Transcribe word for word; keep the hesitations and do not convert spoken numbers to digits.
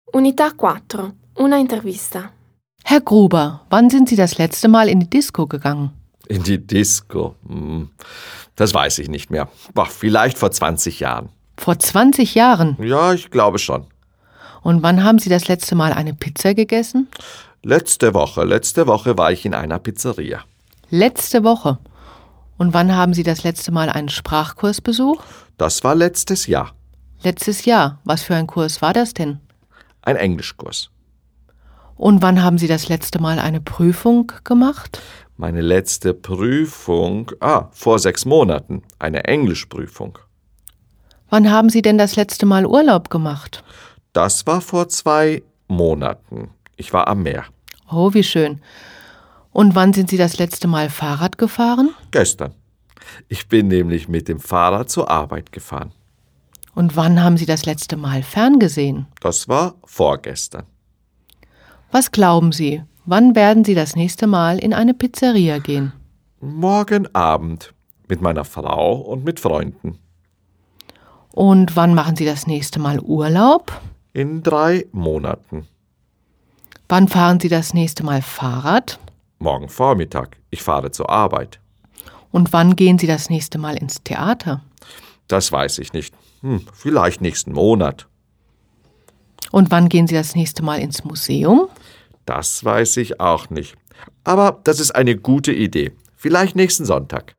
Unità quattro. Una intervista. Herr Gruber, wann sind Sie das letzte Mal in die Disco gegangen? In die Disco? Hm, das weiß ich nicht mehr. Boah, vielleicht vor zwanzig Jahren. Vor zwanzig Jahren? Ja, ich glaube schon. Und wann haben Sie das letzte Mal eine Pizza gegessen? Letzte Woche. Letzte Woche war ich in einer Pizzeria. Letzte Woche. Und wann haben Sie das letzte Mal einen Sprachkurs besucht? Das war letztes Jahr. Letztes Jahr. Was für ein Kurs war das denn? Ein Englischkurs. Und wann haben Sie das letzte Mal eine Prüfung gemacht? Meine letzte Prüfung, ah, vor sechs Monaten, eine Englischprüfung. Wann haben Sie denn das letzte Mal Urlaub gemacht? Das war vor zwei Monaten. Ich war am Meer. Oh, wie schön. Und wann sind Sie das letzte Mal Fahrrad gefahren? Gestern. Ich bin nämlich mit dem Fahrrad zur Arbeit gefahren. Und wann haben Sie das letzte Mal ferngesehen? Das war vorgestern. Was glauben Sie, wann werden Sie das nächste Mal in eine Pizzeria gehen? Morgen Abend mit meiner Frau und mit Freunden. Und wann machen Sie das nächste Mal Urlaub? In drei Monaten. Wann fahren Sie das nächste Mal Fahrrad? Morgen Vormittag. Ich fahre zur Arbeit. Und wann gehen Sie das nächste Mal ins Theater? Das weiß ich nicht. Hm, vielleicht nächsten Monat. Und wann gehen Sie das nächste Mal ins Museum? Das weiß ich auch nicht. Aber das ist eine gute Idee. Vielleicht nächsten Sonntag.